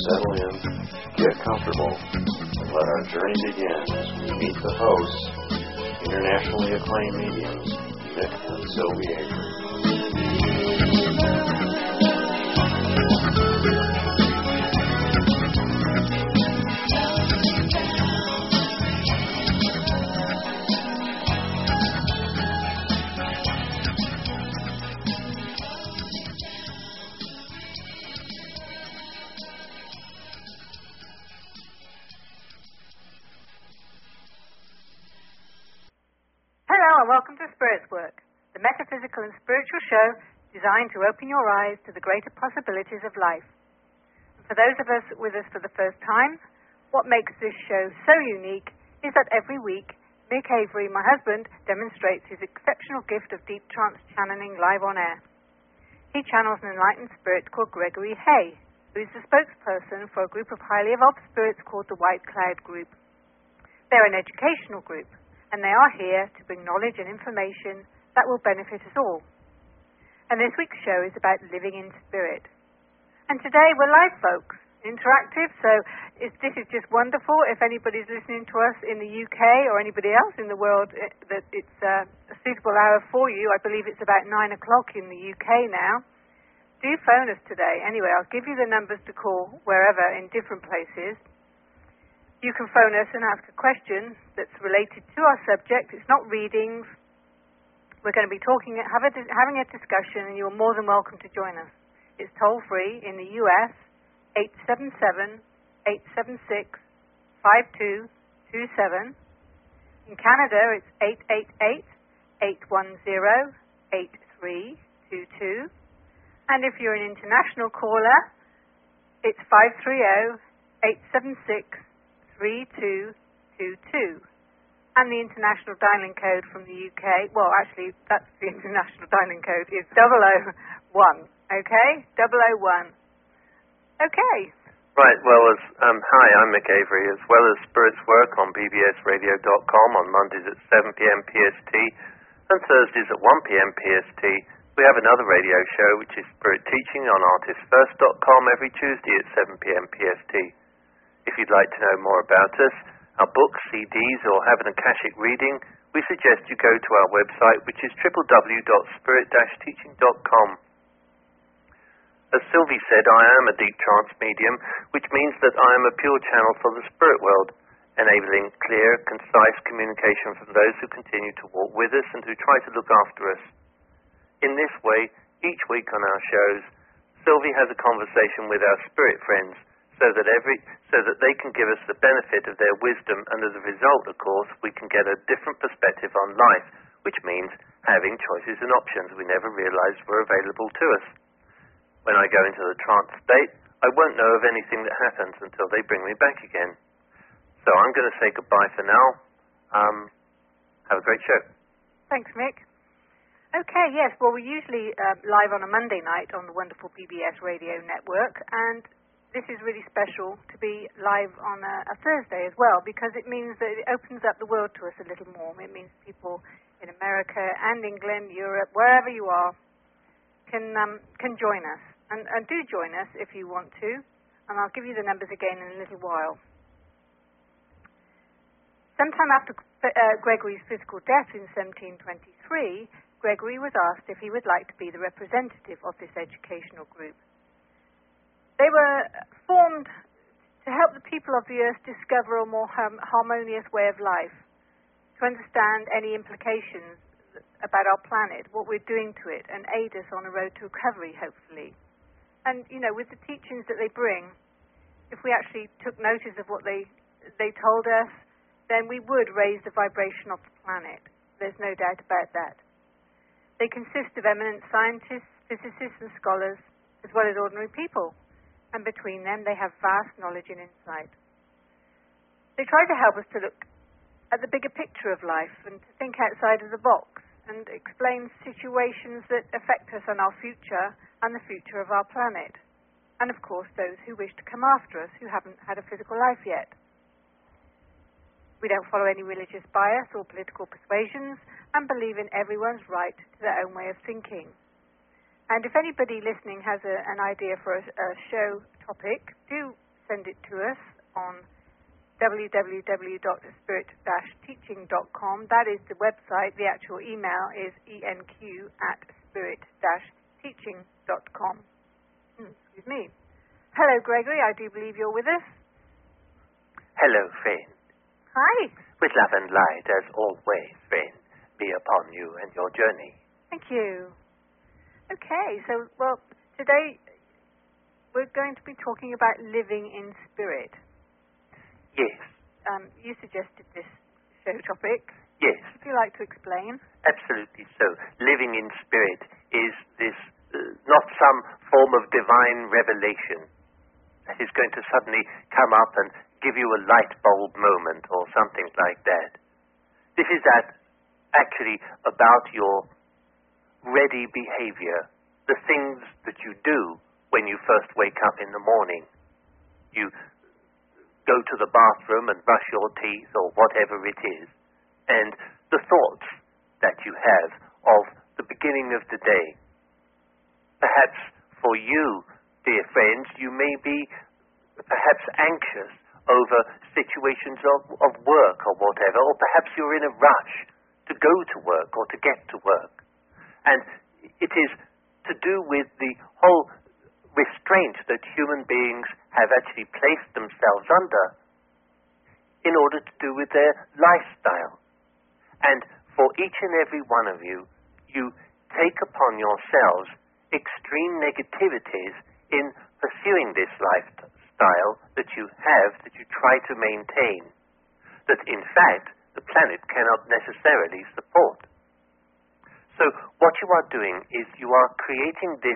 settle in, get comfortable, and let our journey begin as we meet the hosts, internationally acclaimed mediums, Mick and Sylvie Avery. Welcome to Spirits Work, the metaphysical and spiritual show designed to open your eyes to the greater possibilities of life. And for those of us with us for the first time, what makes this show so unique is that every week, Mick Avery, my husband, demonstrates his exceptional gift of deep trance channeling live on air. He channels an enlightened spirit called Gregory Hay, who is the spokesperson for a group of highly evolved spirits called the White Cloud Group. They're an educational group, and they are here to bring knowledge and information that will benefit us all. And this week's show is about living in spirit. And today we're live, folks, interactive, so this is just wonderful. If anybody's listening to us in the UK or anybody else in the world, that it's a suitable hour for you. I believe it's about 9 o'clock in the UK now. Do phone us today. Anyway, I'll give you the numbers to call wherever in different places. You can phone us and ask a question that's related to our subject. It's not readings. We're going to be having a discussion, and you're more than welcome to join us. It's toll-free in the US, 877-876-5227. In Canada, it's 888-810-8322. And if you're an international caller, it's 530-876-3222. And the international dialing code from the UK, well, actually, that's the international dialing code, is 001. Okay? 001. Okay. Right, well, hi, I'm Mick Avery, as well as Spirits Work on bbsradio.com on Mondays at 7 p.m. PST and Thursdays at 1 p.m. PST. We have another radio show, which is Spirit Teaching on artistfirst.com every Tuesday at 7 p.m. PST. If you'd like to know more about us, our books, CDs, or have an Akashic reading, we suggest you go to our website, which is www.spirit-teaching.com. As Sylvie said, I am a deep trance medium, which means that I am a pure channel for the spirit world, enabling clear, concise communication from those who continue to walk with us and who try to look after us. In this way, each week on our shows, Sylvie has a conversation with our spirit friends, so that they can give us the benefit of their wisdom, and as a result, of course, we can get a different perspective on life, which means having choices and options we never realized were available to us. When I go into the trance state, I won't know of anything that happens until they bring me back again. So I'm going to say goodbye for now. Have a great show. Thanks, Mick. Okay, yes, well, we're usually live on a Monday night on the wonderful PBS radio network, and this is really special to be live on a Thursday as well, because it means that it opens up the world to us a little more. It means people in America and England, Europe, wherever you are, can join us. And do join us if you want to. And I'll give you the numbers again in a little while. Sometime after Gregory's physical death in 1723, Gregory was asked if he would like to be the representative of this educational group. They were formed to help the people of the earth discover a more harmonious way of life, to understand any implications about our planet, what we're doing to it, and aid us on a road to recovery, hopefully. And, with the teachings that they bring, if we actually took notice of what they told us, then we would raise the vibration of the planet. There's no doubt about that. They consist of eminent scientists, physicists, and scholars, as well as ordinary people. And between them, they have vast knowledge and insight. They try to help us to look at the bigger picture of life and to think outside of the box and explain situations that affect us and our future and the future of our planet. And, of course, those who wish to come after us who haven't had a physical life yet. We don't follow any religious bias or political persuasions and believe in everyone's right to their own way of thinking. And if anybody listening has an idea for a show topic, do send it to us on www.spirit-teaching.com. That is the website. The actual email is enq@spirit-teaching.com. Excuse me. Hello, Gregory. I do believe you're with us. Hello, friend. Hi. With love and light, as always, friend, be upon you and your journey. Thank you. Okay, so, today we're going to be talking about living in spirit. Yes. You suggested this show topic. Yes. Would you like to explain? Absolutely so. Living in spirit is this not some form of divine revelation that is going to suddenly come up and give you a light bulb moment or something like that. This is actually about your ready behavior, the things that you do when you first wake up in the morning. You go to the bathroom and brush your teeth or whatever it is, and the thoughts that you have of the beginning of the day. Perhaps for you, dear friends, you may be perhaps anxious over situations of work or whatever, or perhaps you're in a rush to go to work or to get to work. And it is to do with the whole restraint that human beings have actually placed themselves under in order to do with their lifestyle. And for each and every one of you, you take upon yourselves extreme negativities in pursuing this lifestyle that you have, that you try to maintain, that in fact the planet cannot necessarily support. So what you are doing is you are creating this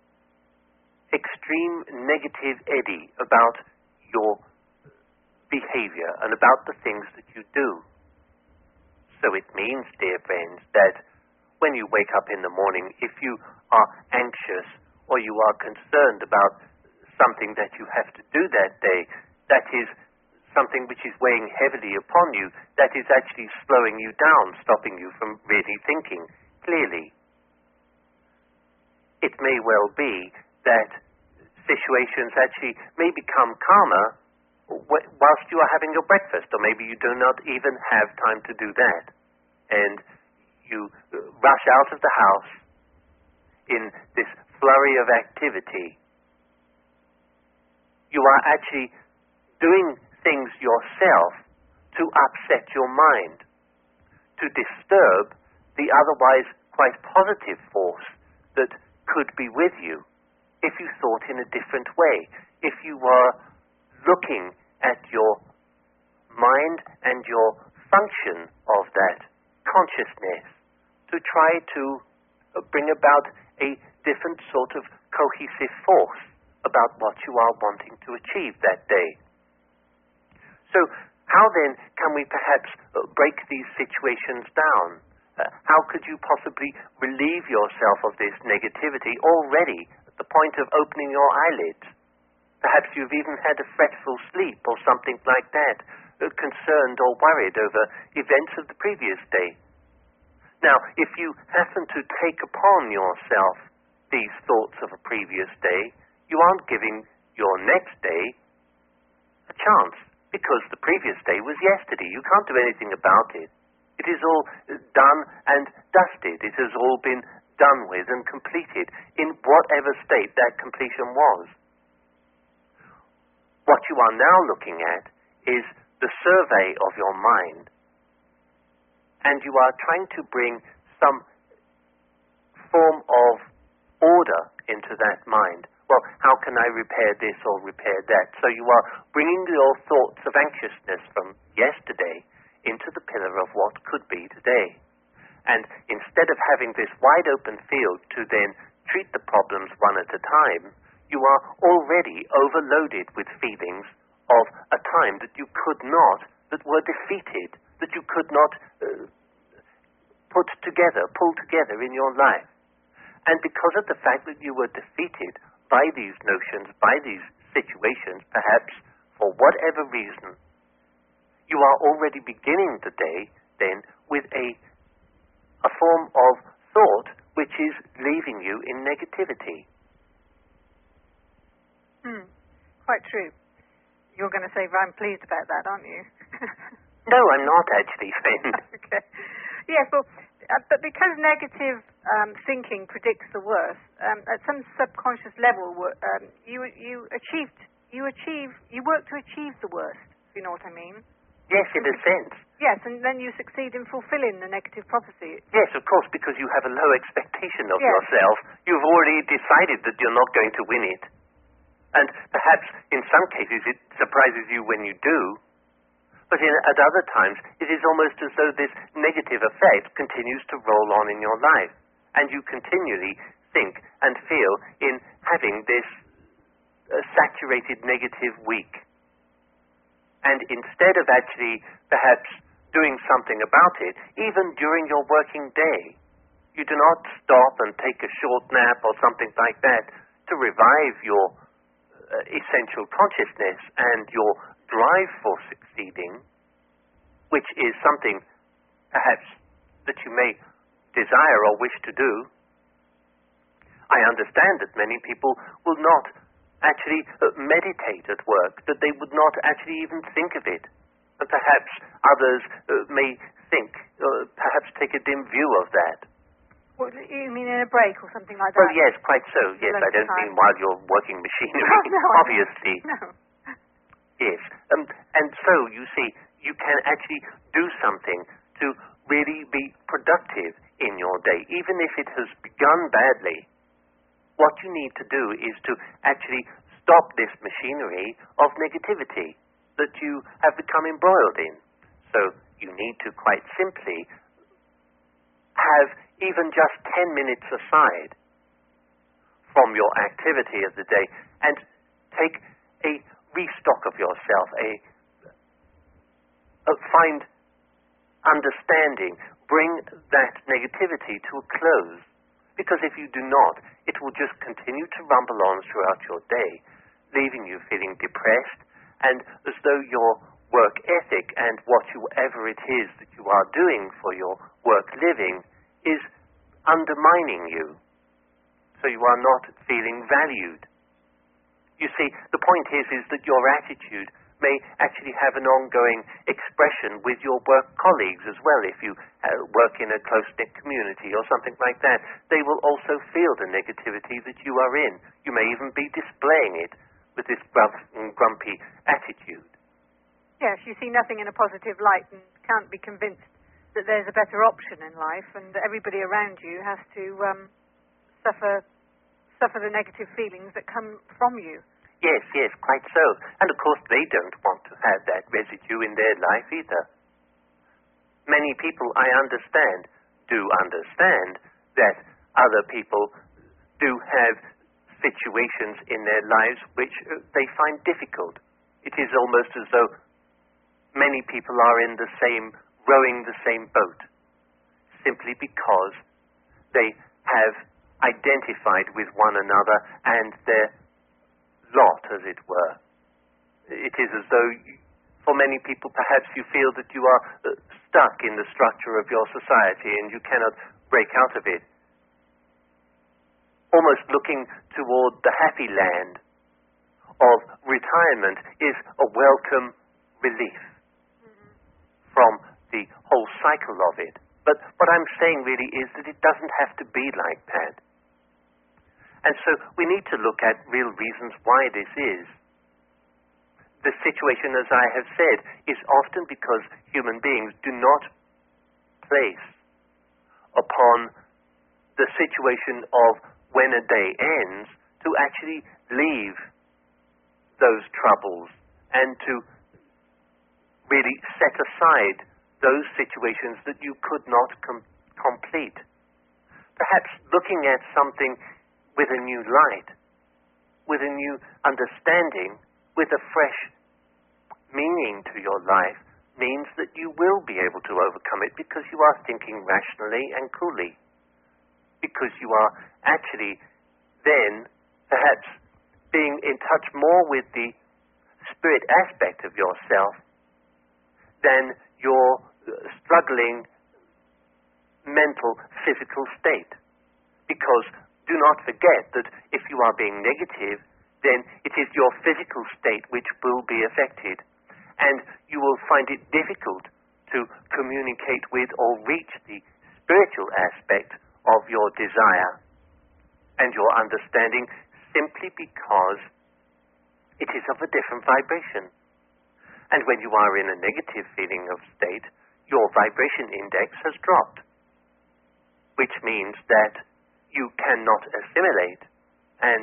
extreme negative eddy about your behavior and about the things that you do. So it means, dear friends, that when you wake up in the morning, if you are anxious or you are concerned about something that you have to do that day, that is something which is weighing heavily upon you, that is actually slowing you down, stopping you from really thinking clearly. It may well be that situations actually may become calmer whilst you are having your breakfast, or maybe you do not even have time to do that, and you rush out of the house in this flurry of activity. You are actually doing things yourself to upset your mind, to disturb the otherwise quite positive force that could be with you if you thought in a different way, if you were looking at your mind and your function of that consciousness to try to bring about a different sort of cohesive force about what you are wanting to achieve that day. So how then can we perhaps break these situations down? How could you possibly relieve yourself of this negativity already at the point of opening your eyelids? Perhaps you've even had a fretful sleep or something like that, concerned or worried over events of the previous day. Now, if you happen to take upon yourself these thoughts of a previous day, you aren't giving your next day a chance, because the previous day was yesterday. You can't do anything about it. It is all done and dusted. It has all been done with and completed in whatever state that completion was. What you are now looking at is the survey of your mind, and you are trying to bring some form of order into that mind. Well, how can I repair this or repair that? So you are bringing your thoughts of anxiousness from yesterday into the pillar of what could be today. And instead of having this wide open field to then treat the problems one at a time, you are already overloaded with feelings of a time that you could not, that were defeated, that you could not pull together in your life. And because of the fact that you were defeated by these notions, by these situations, perhaps for whatever reason, you are already beginning the day then with a form of thought which is leaving you in negativity. Quite true. You're going to say, I'm pleased about that, aren't you? No, I'm not actually, Finn. Okay. Yes, well, but because negative thinking predicts the worst, at some subconscious level, you work to achieve the worst, if you know what I mean. Yes, in a sense. Yes, and then you succeed in fulfilling the negative prophecy. Yes, of course, because you have a low expectation of yourself. You've already decided that you're not going to win it. And perhaps in some cases it surprises you when you do. But at other times, it is almost as though this negative effect continues to roll on in your life. And you continually think and feel in having this saturated negative week. And instead of actually perhaps doing something about it, even during your working day, you do not stop and take a short nap or something like that to revive your essential consciousness and your drive for succeeding, which is something perhaps that you may desire or wish to do. I understand that many people will not actually meditate at work, that they would not actually even think of it. And perhaps others may think, perhaps take a dim view of that. What, you mean in a break or something like that? Well, yes, quite so. Yes, I don't mean while you're working machinery, no, obviously. No. Yes. And so, you see, you can actually do something to really be productive in your day, even if it has begun badly. What you need to do is to actually stop this machinery of negativity that you have become embroiled in. So you need to quite simply have even just 10 minutes aside from your activity of the day and take a restock of yourself, find understanding, bring that negativity to a close. Because if you do not, it will just continue to rumble on throughout your day, leaving you feeling depressed and as though your work ethic and whatever it is that you are doing for your work living is undermining you. So you are not feeling valued. You see, the point is that your attitude may actually have an ongoing expression with your work colleagues as well. If you work in a close-knit community or something like that, they will also feel the negativity that you are in. You may even be displaying it with this grumpy attitude. Yes, you see nothing in a positive light and can't be convinced that there's a better option in life, and that everybody around you has to suffer the negative feelings that come from you. Yes, quite so. And of course they don't want to have that residue in their life either. Many people, I understand, do understand that other people do have situations in their lives which they find difficult. It is almost as though many people are rowing the same boat, simply because they have identified with one another and their lot, as it were. It is as though, for many people, perhaps you feel that you are stuck in the structure of your society and you cannot break out of it. Almost looking toward the happy land of retirement is a welcome relief from the whole cycle of it. But what I'm saying really is that it doesn't have to be like that. And so we need to look at real reasons why this is. The situation, as I have said, is often because human beings do not place upon the situation of when a day ends to actually leave those troubles and to really set aside those situations that you could not complete. Perhaps looking at something with a new light, with a new understanding, with a fresh meaning to your life, means that you will be able to overcome it because you are thinking rationally and coolly. Because you are actually then perhaps being in touch more with the spirit aspect of yourself than your struggling mental, physical state. Because do not forget that if you are being negative, then it is your physical state which will be affected. And you will find it difficult to communicate with or reach the spiritual aspect of your desire and your understanding simply because it is of a different vibration. And when you are in a negative feeling of state, your vibration index has dropped, which means that you cannot assimilate and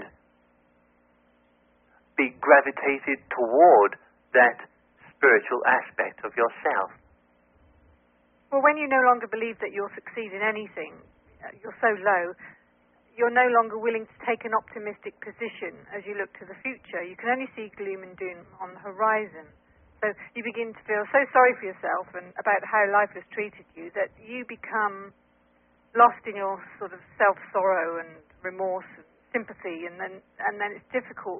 be gravitated toward that spiritual aspect of yourself. Well, when you no longer believe that you'll succeed in anything, you're so low, you're no longer willing to take an optimistic position as you look to the future. You can only see gloom and doom on the horizon. So you begin to feel so sorry for yourself and about how life has treated you that you become lost in your sort of self-sorrow and remorse and sympathy, and then it's difficult.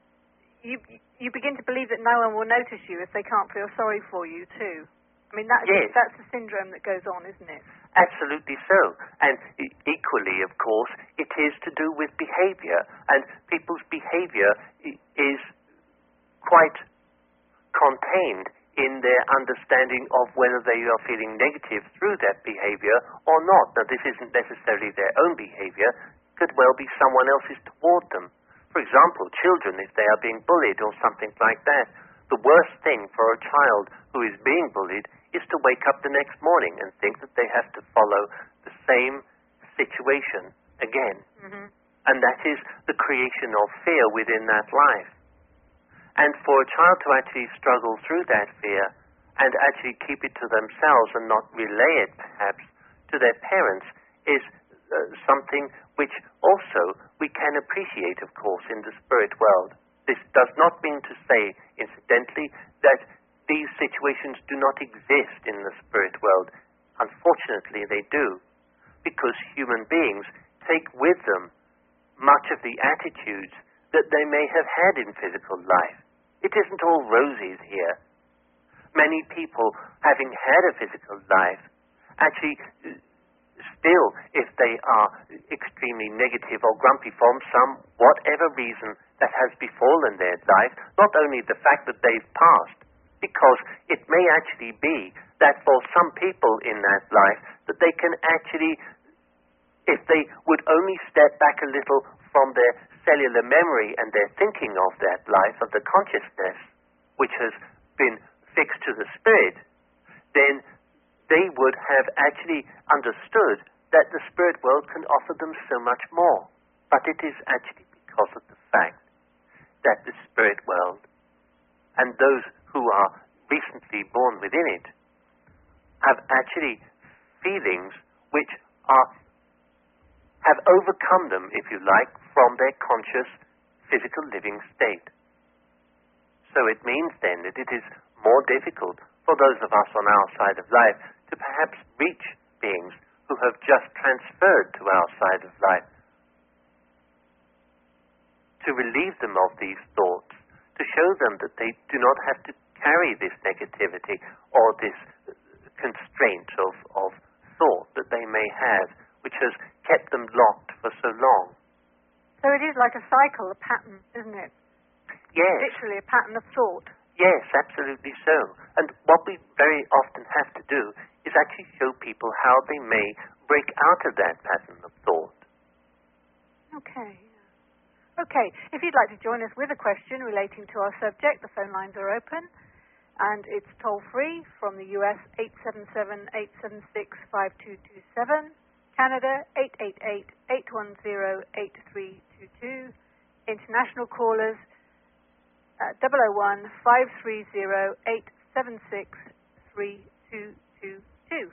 You begin to believe that no one will notice you if they can't feel sorry for you too. I mean, that's the syndrome that goes on, isn't it? Absolutely so. And equally, of course, it is to do with behavior. And people's behavior is quite contained in their understanding of whether they are feeling negative through that behavior or not. Now, this isn't necessarily their own behavior. It could well be someone else's toward them. For example, children, if they are being bullied or something like that, the worst thing for a child who is being bullied is to wake up the next morning and think that they have to follow the same situation again. Mm-hmm. And that is the creation of fear within that life. And for a child to actually struggle through that fear and actually keep it to themselves and not relay it, perhaps, to their parents is something which also we can appreciate, of course, in the spirit world. This does not mean to say, incidentally, that these situations do not exist in the spirit world. Unfortunately, they do, because human beings take with them much of the attitudes that they may have had in physical life. It isn't all roses here. Many people, having had a physical life, actually still, if they are extremely negative or grumpy from some whatever reason that has befallen their life, not only the fact that they've passed, because it may actually be that for some people in that life that they can actually, if they would only step back a little from their cellular memory and their thinking of that life, of the consciousness, which has been fixed to the spirit, then they would have actually understood that the spirit world can offer them so much more. But it is actually because of the fact that the spirit world and those who are recently born within it have actually feelings which have overcome them, if you like, from their conscious physical living state. So it means then that it is more difficult for those of us on our side of life to perhaps reach beings who have just transferred to our side of life, to relieve them of these thoughts, to show them that they do not have to carry this negativity or this constraint of thought that they may have, which has kept them locked for so long. So it is like a cycle, a pattern, isn't it? Yes. Literally a pattern of thought. Yes, absolutely so. And what we very often have to do is actually show people how they may break out of that pattern of thought. Okay. Okay, if you'd like to join us with a question relating to our subject, the phone lines are open, and it's toll-free from the US 877-876-5227, Canada 888-810-8322, international callers 001-530-876-3222.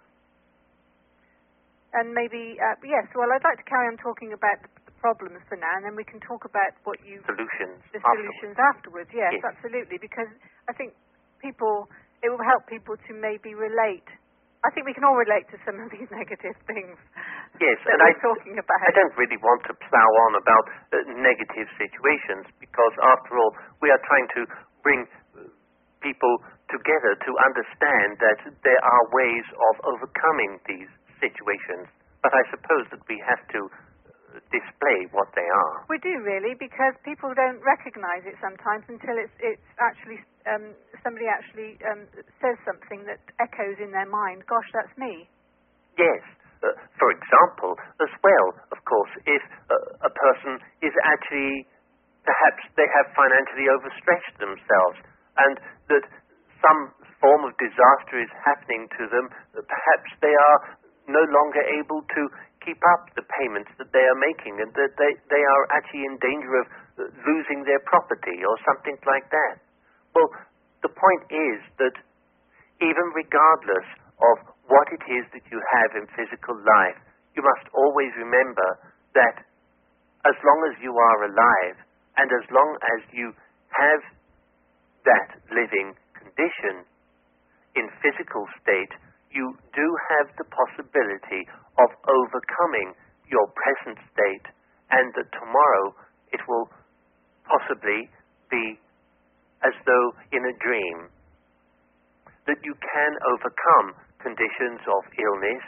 And maybe, yes, well, I'd like to carry on talking about the problems for now, and then we can talk about what you... solutions afterwards. Yes, yes, absolutely, because I think it will help people to maybe relate. I think we can all relate to some of these negative things yes, that we're talking about. I don't really want to plow on about negative situations, because after all, we are trying to bring people together to understand that there are ways of overcoming these situations. But I suppose that we have to display what they are. We do really, because people don't recognise it sometimes until it's actually somebody actually says something that echoes in their mind. Gosh, that's me. Yes. For example, as well, of course, if a person is actually, perhaps they have financially overstretched themselves, and that some form of disaster is happening to them, perhaps they are no longer able to keep up the payments that they are making, and that they are actually in danger of losing their property or something like that. Well, the point is that even regardless of what it is that you have in physical life, you must always remember that as long as you are alive, and as long as you have that living condition in physical state, you do have the possibility of overcoming your present state, and that tomorrow it will possibly be as though in a dream, that you can overcome conditions of illness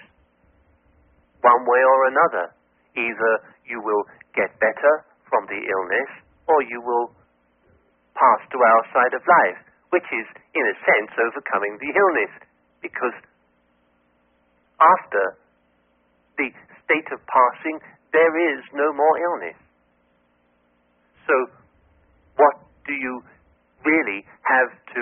one way or another. Either you will get better from the illness, or you will pass to our side of life, which is, in a sense, overcoming the illness, because after the state of passing, there is no more illness. So, what do you really have to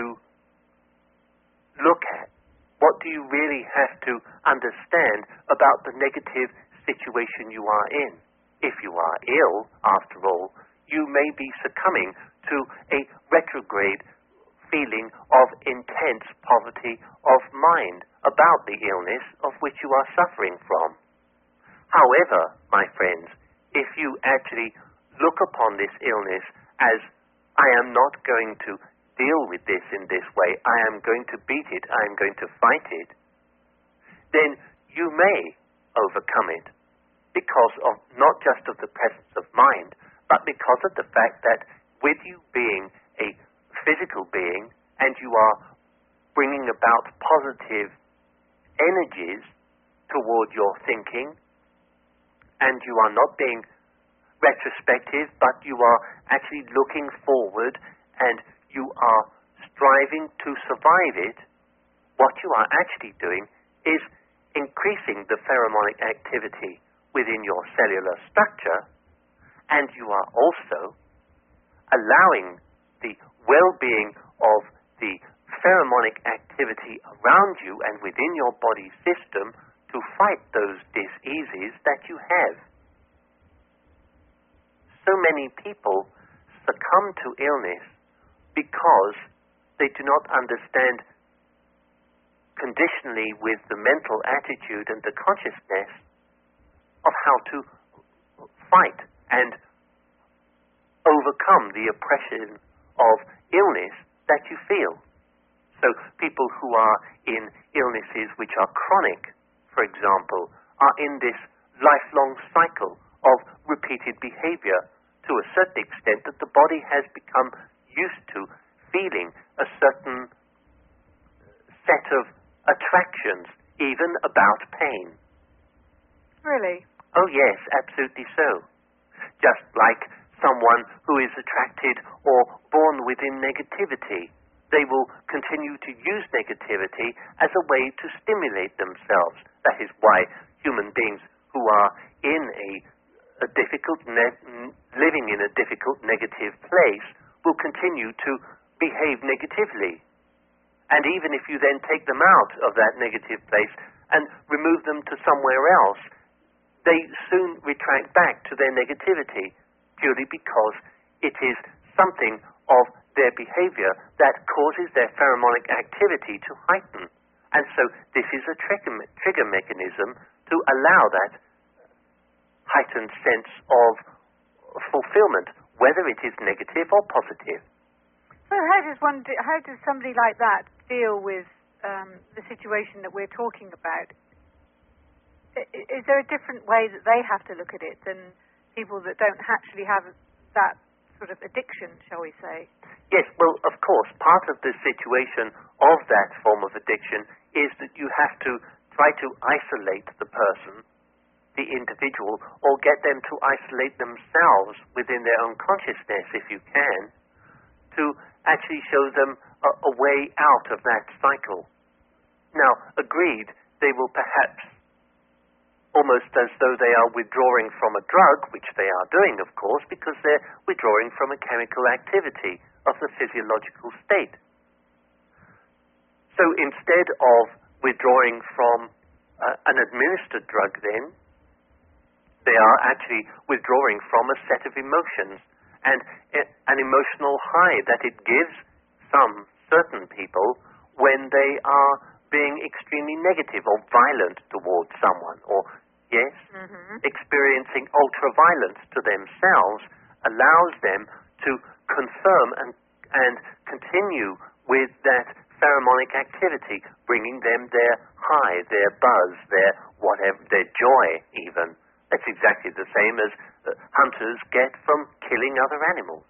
look at? What do you really have to understand about the negative situation you are in? If you are ill, after all, you may be succumbing to a retrograde feeling of intense poverty of mind about the illness of which you are suffering from. However, my friends, if you actually look upon this illness as, I am not going to deal with this in this way, I am going to beat it, I am going to fight it, then you may overcome it because of not just of the presence of mind, but because of the fact that with you being a physical being and you are bringing about positive energies toward your thinking, and you are not being retrospective, but you are actually looking forward and you are striving to survive it, what you are actually doing is increasing the pheromonic activity within your cellular structure, and you are also allowing the well-being of the pheromonic activity around you and within your body system to fight those diseases that you have. So many people succumb to illness because they do not understand conditionally with the mental attitude and the consciousness of how to fight and overcome the oppression of illness that you feel. So people who are in illnesses which are chronic, for example, are in this lifelong cycle of repeated behavior to a certain extent that the body has become used to feeling a certain set of attractions, even about pain. Really? Oh yes, absolutely so. Just like someone who is attracted or born within negativity, they will continue to use negativity as a way to stimulate themselves. That is why human beings who are in a difficult, living in a difficult negative place will continue to behave negatively. And even if you then take them out of that negative place and remove them to somewhere else, they soon retract back to their negativity, purely because it is something of their behavior that causes their pheromonic activity to heighten. And so this is a trigger mechanism to allow that heightened sense of fulfillment, whether it is negative or positive. So how does somebody like that deal with the situation that we're talking about? Is there a different way that they have to look at it than people that don't actually have that sort of addiction, shall we say? Yes, well, of course, part of the situation of that form of addiction is that you have to try to isolate the person the individual or get them to isolate themselves within their own consciousness, if you can, to actually show them a way out of that cycle. Now, agreed, they will perhaps, almost as though they are withdrawing from a drug, which they are doing, of course, because they're withdrawing from a chemical activity of the physiological state. So instead of withdrawing from an administered drug then, they are actually withdrawing from a set of emotions and an emotional high that it gives some certain people when they are being extremely negative or violent towards someone, or, yes, experiencing ultra-violence to themselves allows them to confirm and continue with that pheromonic activity, bringing them their high, their buzz, their whatever, their joy even. That's exactly the same as hunters get from killing other animals.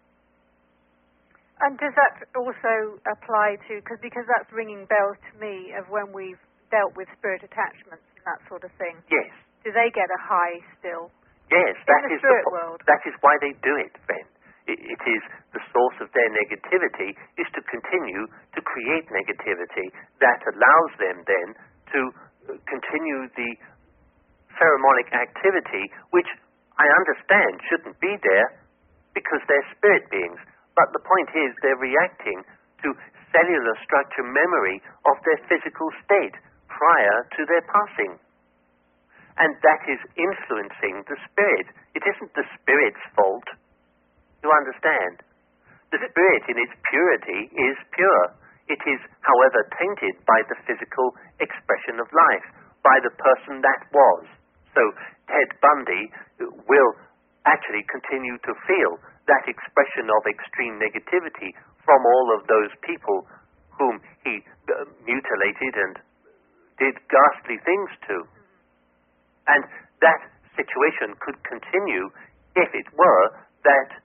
And does that also apply to, because that's ringing bells to me of when we've dealt with spirit attachments and that sort of thing. Yes. Do they get a high still? Yes, that is the world. That is why they do it, friend. It is the source of their negativity is to continue to create negativity that allows them then to continue the pheromonic activity, which I understand shouldn't be there because they're spirit beings. But the point is they're reacting to cellular structure memory of their physical state prior to their passing. And that is influencing the spirit. It isn't the spirit's fault. You understand? The spirit in its purity is pure. It is, however, tainted by the physical expression of life, by the person that was. So Ted Bundy will actually continue to feel that expression of extreme negativity from all of those people whom he mutilated and did ghastly things to. And that situation could continue if it were that,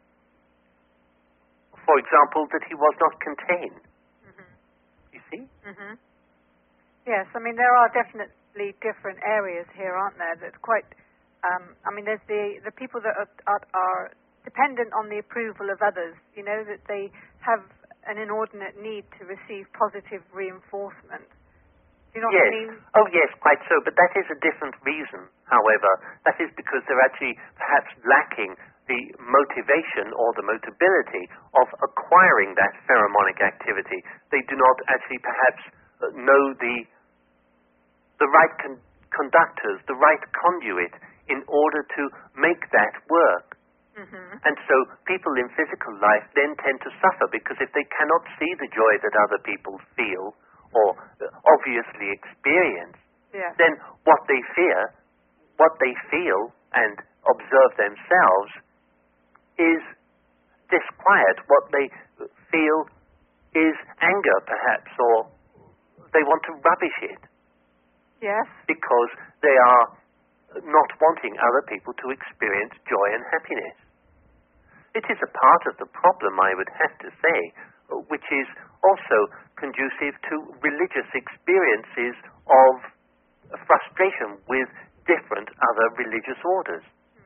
for example, that he was not contained. You see? Yes, I mean, there are definitely different areas here, aren't there, that's quite, there's the people that are dependent on the approval of others, you know, that they have an inordinate need to receive positive reinforcement. Do you know what I mean? Oh, yes, quite so, but that is a different reason, however. That is because they're actually perhaps lacking the motivation or the motability of acquiring that pheromonic activity. They do not actually perhaps know the right conductors, the right conduit in order to make that work. And so people in physical life then tend to suffer because if they cannot see the joy that other people feel or obviously experience, then what they fear, what they feel and observe themselves is disquiet. What they feel is anger, perhaps, or they want to rubbish it. Yes. Because they are not wanting other people to experience joy and happiness. It is a part of the problem, I would have to say, which is also conducive to religious experiences of frustration with different other religious orders.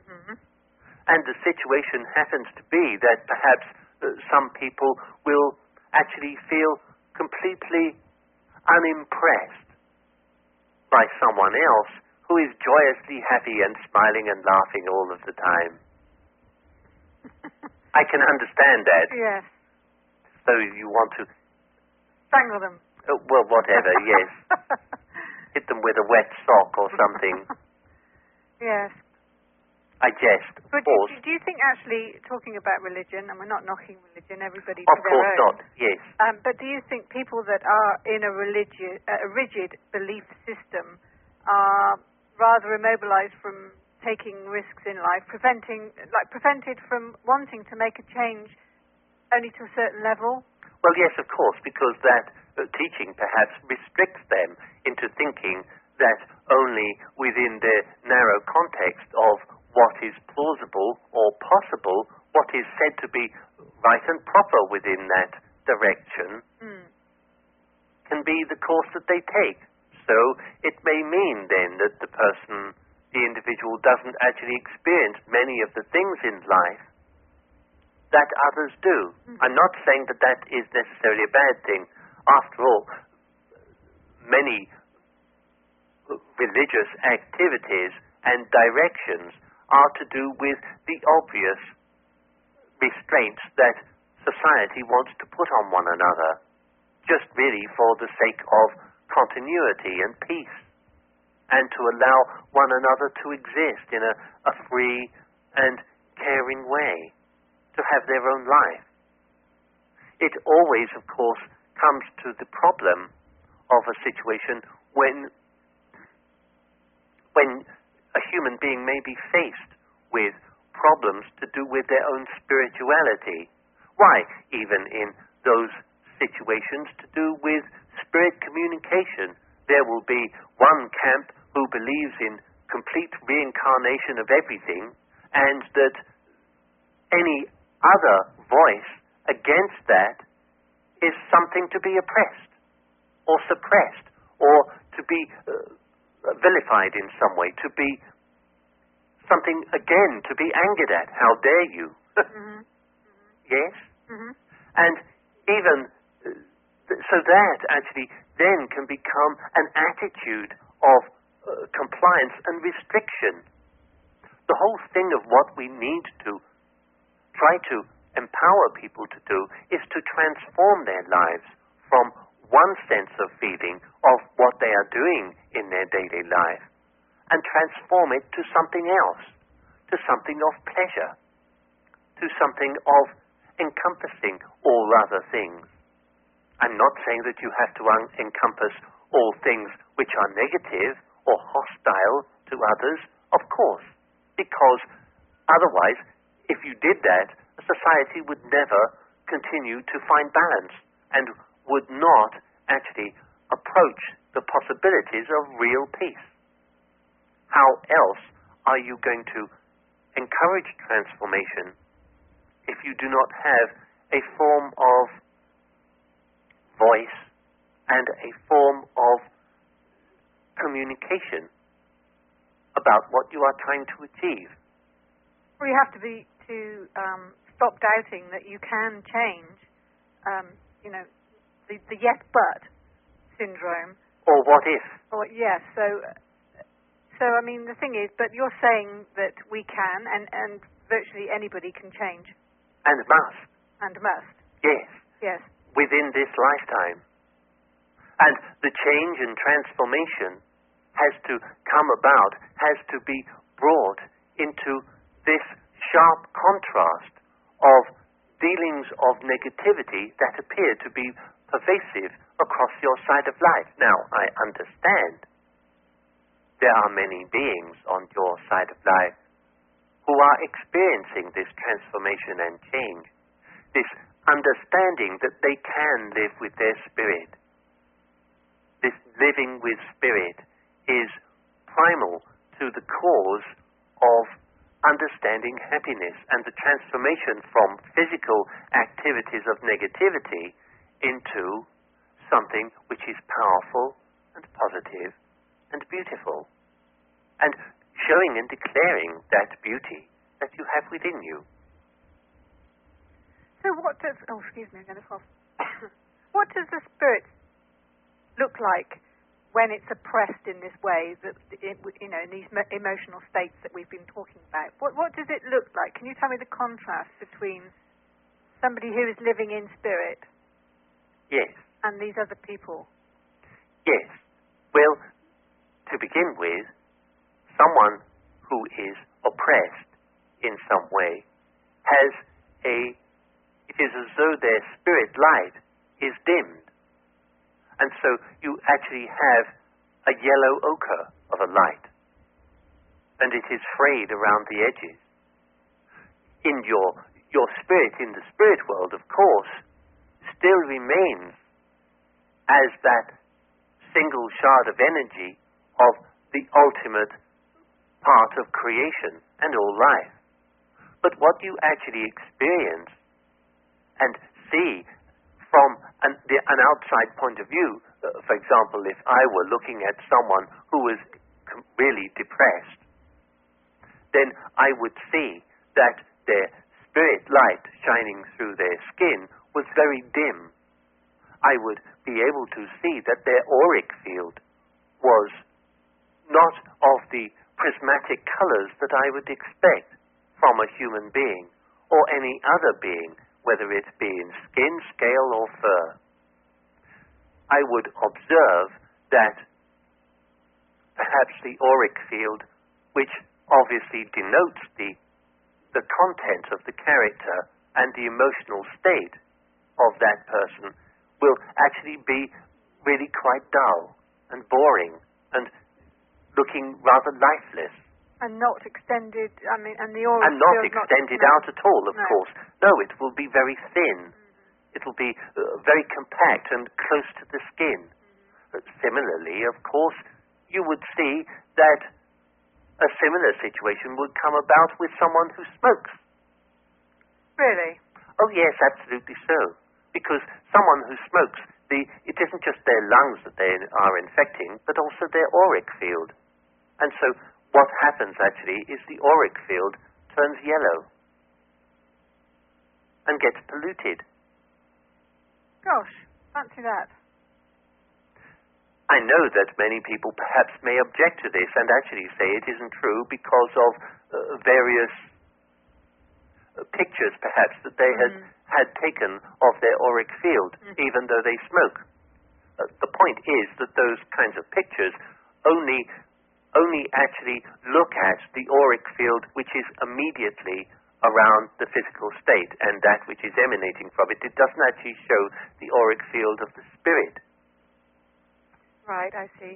And the situation happens to be that perhaps some people will actually feel completely unimpressed by someone else who is joyously happy and smiling and laughing all of the time. I can understand that. Yes. So you want to... Strangle them. Well, whatever, yes. Hit them with a wet sock or something. Yes. I jest, of but course. Do you think actually, talking about religion, and we're not knocking religion, everybody of to their course own. not, yes. But do you think people that are in a rigid belief system are rather immobilized from taking risks in life, prevented from wanting to make a change only to a certain level? Well, yes, of course, because that teaching perhaps restricts them into thinking that only within the narrow context of what is plausible or possible, what is said to be right and proper within that direction, can be the course that they take. So it may mean then that the person the individual doesn't actually experience many of the things in life that others do. I'm not saying that that is necessarily a bad thing. After all, many religious activities and directions are to do with the obvious restraints that society wants to put on one another, just really for the sake of continuity and peace, and to allow one another to exist in a free and caring way, to have their own life. It always, of course, comes to the problem of a situation when a human being may be faced with problems to do with their own spirituality. Why, even in those situations to do with spirit communication, there will be one camp who believes in complete reincarnation of everything, and that any other voice against that is something to be oppressed or suppressed or to be vilified in some way, to be something, again, to be angered at. How dare you? Yes? And even so that actually then can become an attitude of compliance and restriction. The whole thing of what we need to try to empower people to do is to transform their lives from one sense of feeling of what they are doing in their daily life and transform it to something else, to something of pleasure, to something of encompassing all other things. I'm not saying that you have to encompass all things which are negative or hostile to others, of course, because otherwise, if you did that, society would never continue to find balance and would not actually approach the possibilities of real peace. How else are you going to encourage transformation if you do not have a form of voice and a form of communication about what you are trying to achieve? Well, you have to stop doubting that you can change, the yes but syndrome. Or what if? Or yes. So I mean, the thing is, but you're saying that we can, and virtually anybody can change. And must. And must. Yes. Yes. Within this lifetime. And the change and transformation has to come about, has to be brought into this sharp contrast of dealings of negativity that appear to be pervasive across your side of life. Now, I understand there are many beings on your side of life who are experiencing this transformation and change, this understanding that they can live with their spirit. This living with spirit is primal to the cause of understanding happiness and the transformation from physical activities of negativity into something which is powerful and positive and beautiful, and showing and declaring that beauty that you have within you. So what does, excuse me, I'm going to cough. What does the spirit look like when it's oppressed in this way, that in these emotional states that we've been talking about? What does it look like? Can you tell me the contrast between somebody who is living in spirit, yes, and these other people? Yes. Well, to begin with, someone who is oppressed in some way it is as though their spirit light is dimmed. And so you actually have a yellow ochre of a light, and it is frayed around the edges. In your spirit, in the spirit world, of course, still remains as that single shard of energy of the ultimate part of creation and all life. But what you actually experience and see from an outside point of view, for example, if I were looking at someone who was really depressed, then I would see that their spirit light shining through their skin was very dim. I would be able to see that their auric field was not of the prismatic colors that I would expect from a human being or any other being, whether it be in skin, scale, or fur. I would observe that perhaps the auric field, which obviously denotes the content of the character and the emotional state of that person, will actually be really quite dull and boring and looking rather lifeless. And not extended, and the auric and not field extended out at all, of No. course. No, it will be very thin. It will be very compact and close to the skin. Similarly, of course, you would see that a similar situation would come about with someone who smokes. Really? Oh, yes, absolutely so. Because someone who smokes, it isn't just their lungs that they are infecting, but also their auric field. And so what happens actually is the auric field turns yellow and gets polluted. Gosh, fancy that. I know that many people perhaps may object to this and actually say it isn't true because of various pictures perhaps that they had taken of their auric field, even though they smoke. The point is that those kinds of pictures only actually look at the auric field which is immediately around the physical state and that which is emanating from it. It doesn't actually show the auric field of the spirit. Right, I see.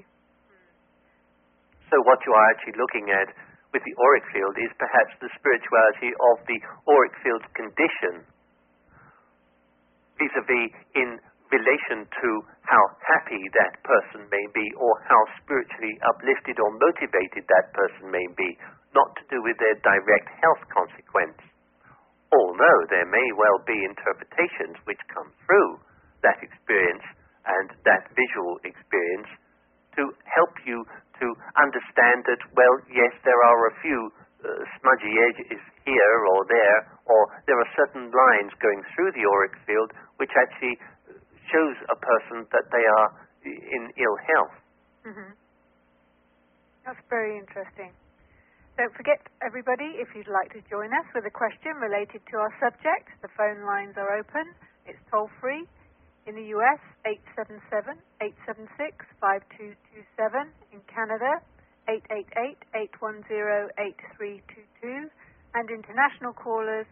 So what you are actually looking at with the auric field is perhaps the spirituality of the auric field's condition vis-a-vis in relation to how happy that person may be or how spiritually uplifted or motivated that person may be, not to do with their direct health consequence. Although there may well be interpretations which come through that experience and that visual experience to help you to understand that, well, yes, there are a few smudgy edges here or there, or there are certain lines going through the auric field which actually shows a person that they are in ill health. That's very interesting. Don't forget, everybody, if you'd like to join us with a question related to our subject, the phone lines are open. It's toll-free. In the US, 877-876-5227. In Canada, 888-810-8322. And international callers,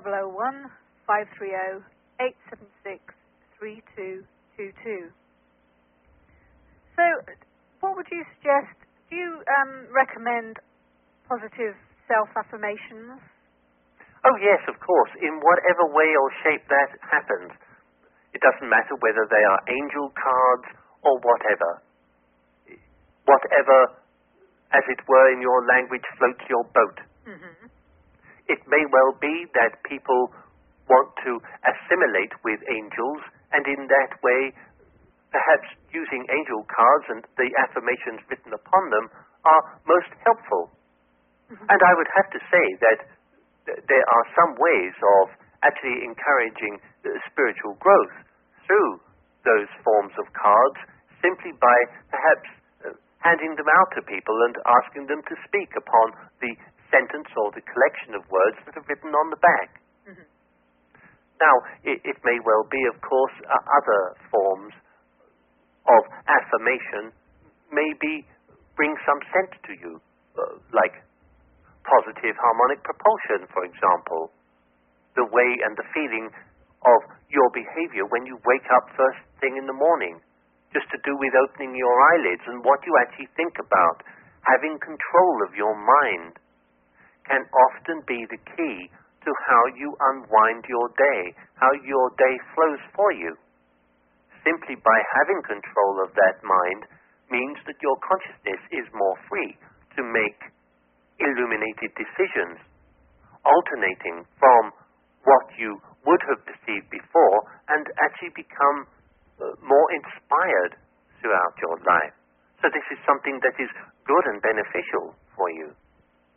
001-530-876-3222. So, what would you suggest? Do you recommend positive self-affirmations? Oh, yes, of course, in whatever way or shape that happens. It doesn't matter whether they are angel cards or whatever. Whatever, as it were in your language, floats your boat. It may well be that people want to assimilate with angels, and in that way, perhaps using angel cards and the affirmations written upon them are most helpful. And I would have to say that there are some ways of actually encouraging spiritual growth through those forms of cards, simply by perhaps handing them out to people and asking them to speak upon the sentence or the collection of words that are written on the back. Now, it may well be, of course, other forms of affirmation maybe bring some sense to you, like positive harmonic propulsion, for example. The way and the feeling of your behavior when you wake up first thing in the morning, just to do with opening your eyelids and what you actually think about. Having control of your mind can often be the key to how you unwind your day, how your day flows for you. Simply by having control of that mind means that your consciousness is more free to make illuminated decisions, alternating from what you would have perceived before and actually become more inspired throughout your life. So this is something that is good and beneficial for you.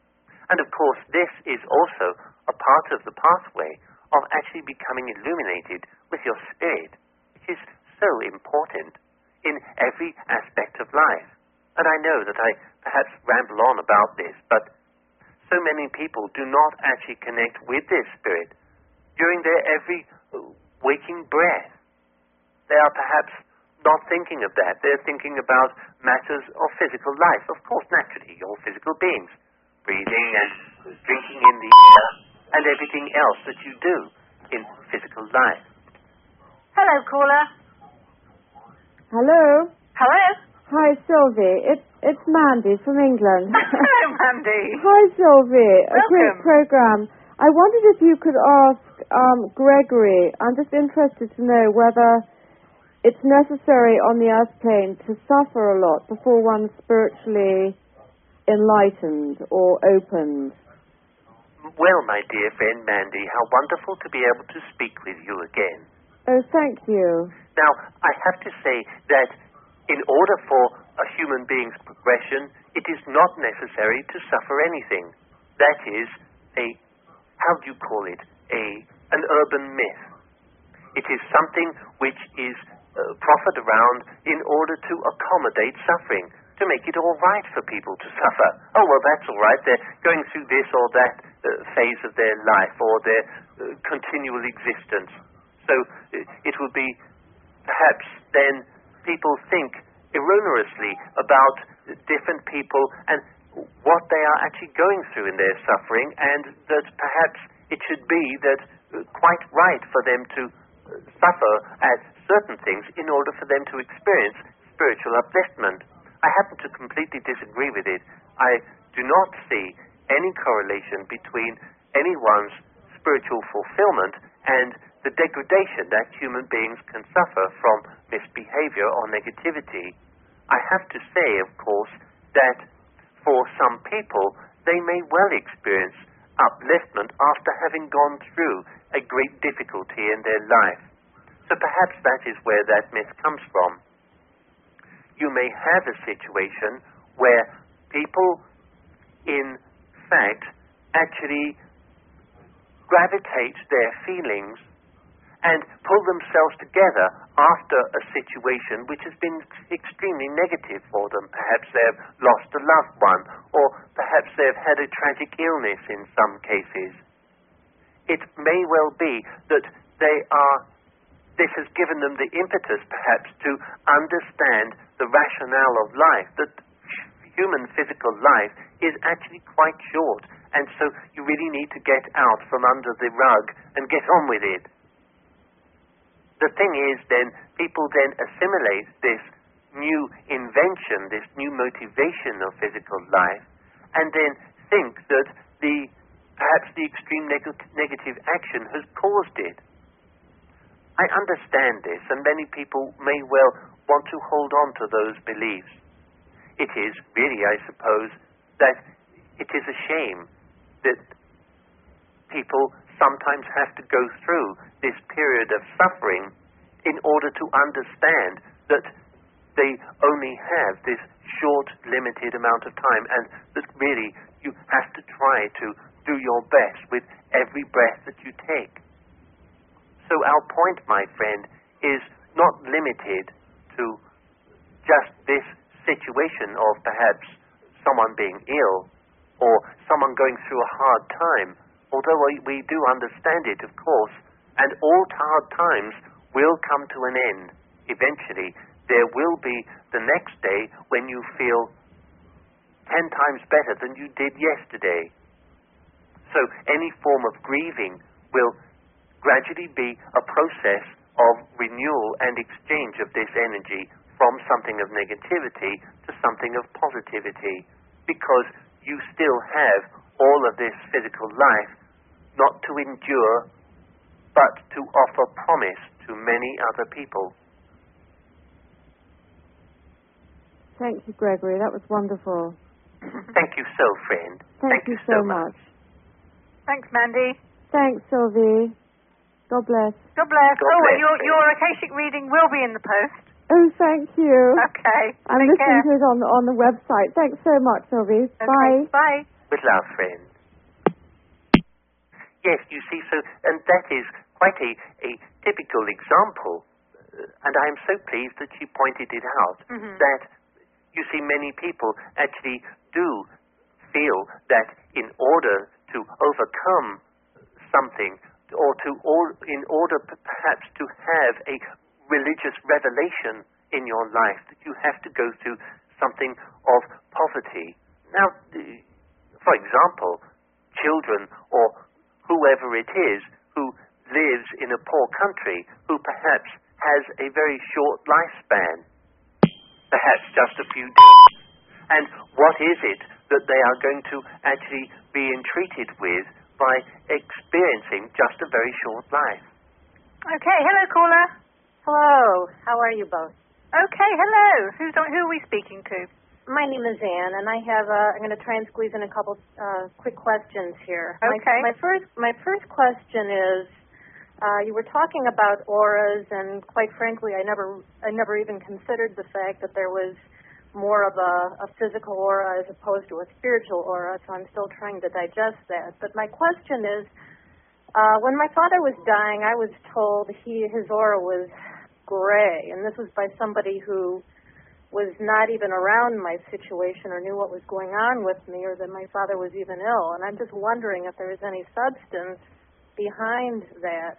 And of course, this is also a part of the pathway of actually becoming illuminated with your spirit, which is so important in every aspect of life. And I know that I perhaps ramble on about this, but so many people do not actually connect with their spirit during their every waking breath. They are perhaps not thinking of that. They're thinking about matters of physical life. Of course, naturally, you're physical beings, breathing and drinking in the air and everything else that you do in physical life. Hello, caller. Hello. Hello. Hi, Sylvie. It's Mandy from England. Hello, Mandy. Hi, Sylvie. A great Welcome. program. I wondered if you could ask Gregory. I'm just interested to know whether it's necessary on the earth plane to suffer a lot before one's spiritually enlightened or opened. Well, my dear friend Mandy, how wonderful to be able to speak with you again. Oh, thank you. Now, I have to say that in order for a human being's progression, it is not necessary to suffer anything. That is how do you call it, an urban myth. It is something which is proffered around in order to accommodate suffering, to make it all right for people to suffer. Oh, well, that's all right. They're going through this or that phase of their life or their continual existence. So it would be perhaps then people think erroneously about different people and what they are actually going through in their suffering, and that perhaps it should be that quite right for them to suffer at certain things in order for them to experience spiritual upliftment. I happen to completely disagree with it. I do not see any correlation between anyone's spiritual fulfillment and the degradation that human beings can suffer from misbehavior or negativity. I have to say, of course, that for some people, they may well experience upliftment after having gone through a great difficulty in their life. So perhaps that is where that myth comes from. You may have a situation where people, in fact, actually gravitate their feelings and pull themselves together after a situation which has been extremely negative for them. Perhaps they've lost a loved one, or perhaps they've had a tragic illness in some cases. It may well be that this has given them the impetus, perhaps, to understand the rationale of life, that human physical life is actually quite short, and so you really need to get out from under the rug and get on with it. The thing is, then, people then assimilate this new invention, this new motivation of physical life, and then think that perhaps the extreme negative action has caused it. I understand this, and many people may well want to hold on to those beliefs. It is really, I suppose, that it is a shame that people sometimes have to go through this period of suffering in order to understand that they only have this short, limited amount of time, and that really you have to try to do your best with every breath that you take. So our point, my friend, is not limited to just this situation of perhaps someone being ill or someone going through a hard time, although we do understand it, of course, and all hard times will come to an end. Eventually, there will be the next day when you feel 10 times better than you did yesterday. So any form of grieving will gradually be a process of renewal and exchange of this energy from something of negativity to something of positivity, because you still have all of this physical life not to endure, but to offer promise to many other people. Thank you, Gregory. That was wonderful. Thank you so, friend. Thank you so much. Thanks, Mandy. Thanks, Sylvie. God bless. God bless. God bless, and your Akashic reading will be in the post. Oh, thank you. Okay. I'm Take listening care. to it on the website. Thanks so much, Sylvie. Okay. Bye. Bye. With love, friend. Yes, you see, so, and that is quite a typical example, and I am so pleased that you pointed it out, that you see many people actually do feel that in order to overcome something, in order perhaps to have a religious revelation in your life, that you have to go through something of poverty. Now, for example, children or whoever it is who lives in a poor country, who perhaps has a very short lifespan, perhaps just a few days. And what is it that they are going to actually be entreated with by experiencing just a very short life? Okay, hello, caller. Hello. How are you both? Okay, hello. Who are we speaking to? My name is Anne, and I'm going to try and squeeze in a couple quick questions here. Okay. My first question is, you were talking about auras, and quite frankly, I never even considered the fact that there was more of a physical aura as opposed to a spiritual aura, so I'm still trying to digest that. But my question is, when my father was dying, I was told his aura was gray, and this was by somebody who was not even around my situation or knew what was going on with me, or that my father was even ill. And I'm just wondering if there is any substance behind that,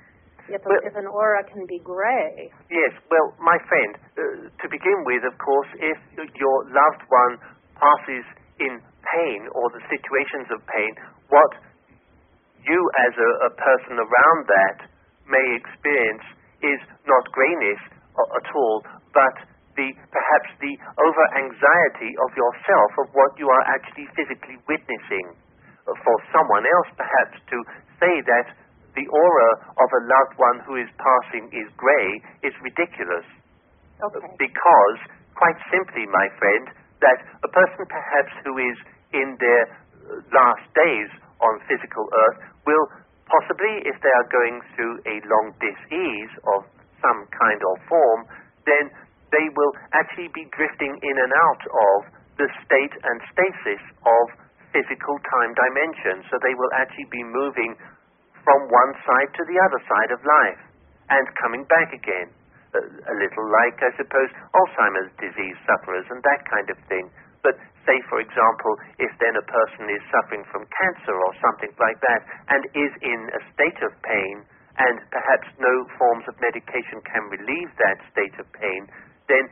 if an aura can be gray. Yes, well, my friend, to begin with, of course, if your loved one passes in pain or the situations of pain, what you as a person around that may experience is not grayness at all, but perhaps the over-anxiety of yourself, of what you are actually physically witnessing. For someone else, perhaps, to say that the aura of a loved one who is passing is grey is ridiculous. Okay. Because, quite simply, my friend, that a person perhaps who is in their last days on physical earth will possibly, if they are going through a long dis-ease of some kind or form, then they will actually be drifting in and out of the state and stasis of physical time dimension. So they will actually be moving from one side to the other side of life and coming back again. A little like, I suppose, Alzheimer's disease sufferers and that kind of thing. But say, for example, if then a person is suffering from cancer or something like that and is in a state of pain, and perhaps no forms of medication can relieve that state of pain, then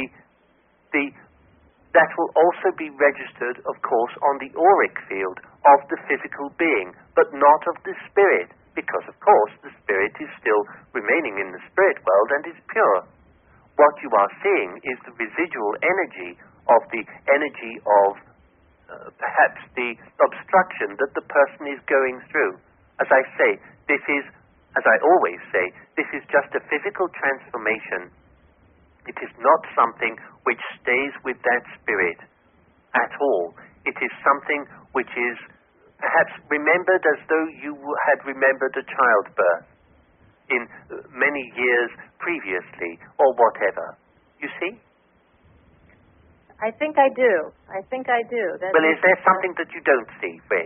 that will also be registered, of course, on the auric field of the physical being, but not of the spirit, because, of course, the spirit is still remaining in the spirit world and is pure. What you are seeing is the residual energy of the energy of perhaps the obstruction that the person is going through. As I say, this is, as I always say, this is just a physical transformation. It is not something which stays with that spirit at all. It is something which is perhaps remembered as though you had remembered a childbirth in many years previously, or whatever. You see? I think I do. Well, is there something that you don't see, friend?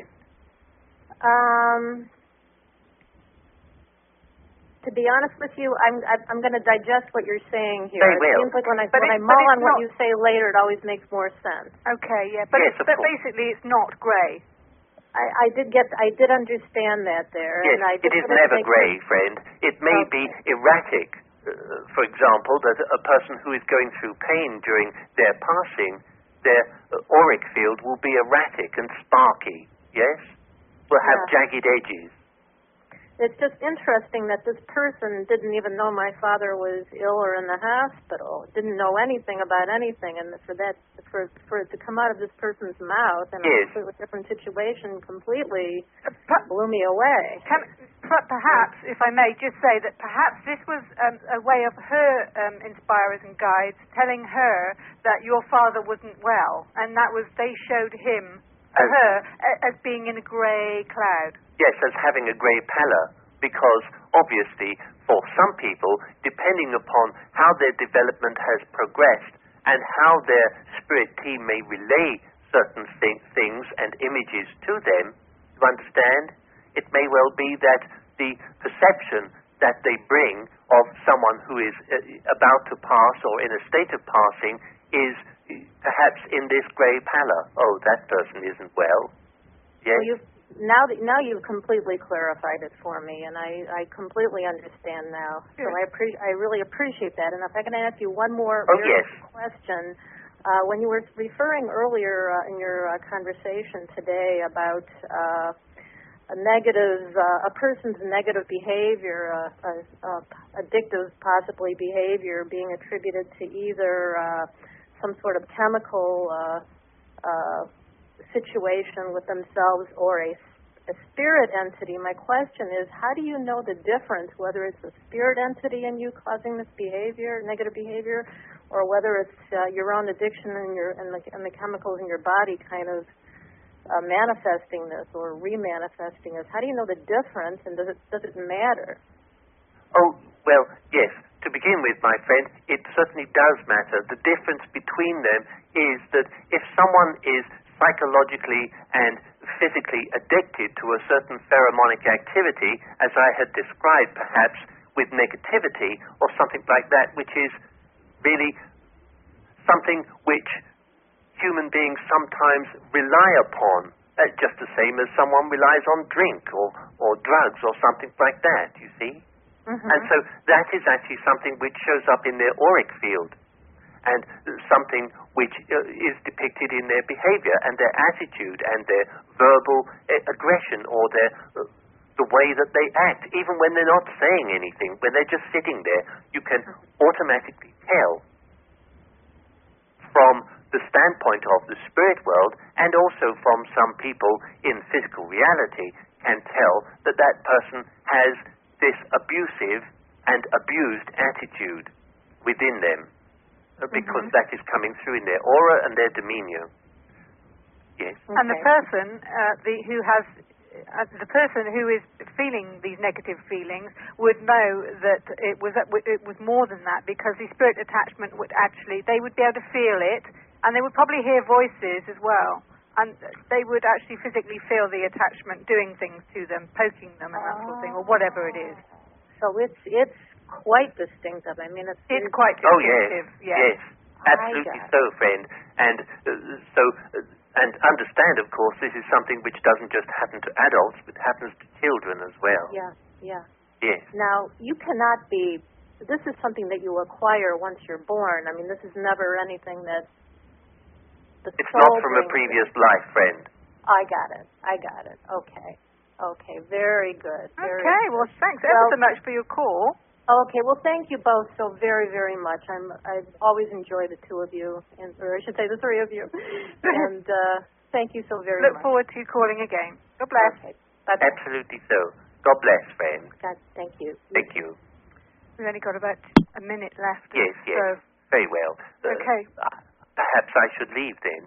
To be honest with you, I'm going to digest what you're saying here. Very well. It seems like when I mull on what you say later, it always makes more sense. Okay, yeah, but, yes, but basically it's not grey. I did understand that there. Yes, and it is never grey, friend. It may be erratic. For example, that a person who is going through pain during their passing, their auric field will be erratic and sparky, yes? Will have jagged edges. It's just interesting that this person didn't even know my father was ill or in the hospital, didn't know anything about anything, and for it to come out of this person's mouth in a completely different situation completely blew me away. Perhaps, if I may just say that perhaps this was a way of her inspirers and guides telling her that your father wasn't well, and that was, they showed him to her as being in a grey cloud. Yes, as having a grey pallor, because obviously for some people, depending upon how their development has progressed and how their spirit team may relay certain things and images to them, you understand? it may well be that the perception that they bring of someone who is about to pass or in a state of passing is perhaps in this grey pallor. Oh, that person isn't well. Yes? Well, now you've completely clarified it for me, and I completely understand now. Good. So I really appreciate that. And if I can ask you one more question. When you were referring earlier in your conversation today about a person's negative behavior, addictive possibly behavior being attributed to either some sort of chemical situation with themselves or a spirit entity, my question is, how do you know the difference, whether it's a spirit entity in you causing this behavior, negative behavior, or whether it's your own addiction and the chemicals in your body kind of manifesting this or remanifesting this? How do you know the difference, and does it matter? Oh, well, yes. To begin with, my friend, it certainly does matter. The difference between them is that if someone is psychologically and physically addicted to a certain pheromonic activity, as I had described perhaps with negativity or something like that, which is really something which human beings sometimes rely upon, just the same as someone relies on drink or drugs or something like that, you see? Mm-hmm. And so that is actually something which shows up in their auric field, and something which is depicted in their behavior and their attitude and their verbal aggression or the way that they act, even when they're not saying anything, when they're just sitting there. You can automatically tell from the standpoint of the spirit world, and also from some people in physical reality, can tell that that person has this abusive and abused attitude within them, because that is coming through in their aura and their demeanor. Yes. Okay. And the person the person who is feeling these negative feelings would know that it was more than that, because the spirit attachment would actually, they would be able to feel it, and they would probably hear voices as well, and they would actually physically feel the attachment doing things to them, poking them and that sort of thing, or whatever it is. So it's quite distinctive. I mean, it's quite distinctive. Oh, yes. Absolutely so, friend. And and understand, of course, this is something which doesn't just happen to adults, but happens to children as well. Yeah. Yes. Now, you cannot be, this is something that you acquire once you're born. I mean, this is never anything that it's not from a previous life, friend. I got it. Okay, very good. Well, thanks ever so much for your call. Okay, well, thank you both so very, very much. I've always enjoyed the two of you, or I should say the three of you. And thank you so very much. Look forward to calling again. God bless. Okay. Bye-bye. Absolutely so. God bless, friend. God, thank you. Thank you. We've only got about a minute left. Yes. So. Very well. Okay. Perhaps I should leave then.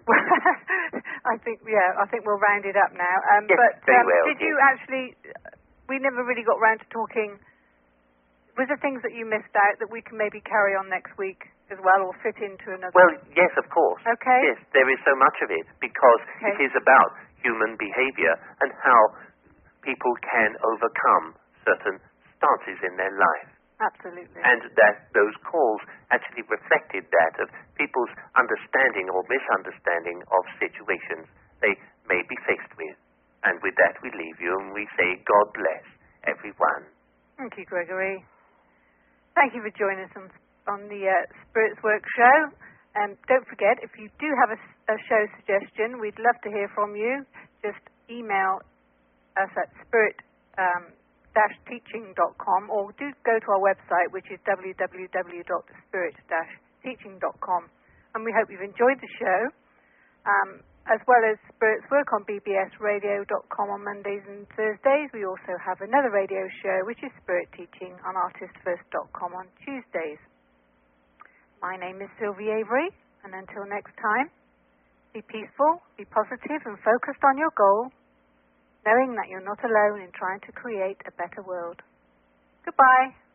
I think we'll round it up now. Yes, but very well. Did you actually? We never really got round to talking. Was there things that you missed out that we can maybe carry on next week as well, or fit into another? Well, yes, of course. Okay. Yes, there is so much of it, because it is about human behavior and how people can overcome certain stances in their life. Absolutely. And that those calls actually reflected that of people's understanding or misunderstanding of situations they may be faced with. And with that we leave you and we say, God bless everyone. Thank you, Gregory. Thank you for joining us on the Spirits Work show. Don't forget, if you do have a show suggestion, we'd love to hear from you. Just email us at spirit-teaching.com, or do go to our website, which is www.spirit-teaching.com. And we hope you've enjoyed the show, as well as Spirits Work on bbsradio.com on Mondays and Thursdays. We also have another radio show, which is Spirit Teaching, on artistfirst.com on Tuesdays. My name is Sylvie Avery, and until next time, be peaceful, be positive, and focused on your goal, knowing that you're not alone in trying to create a better world. Goodbye.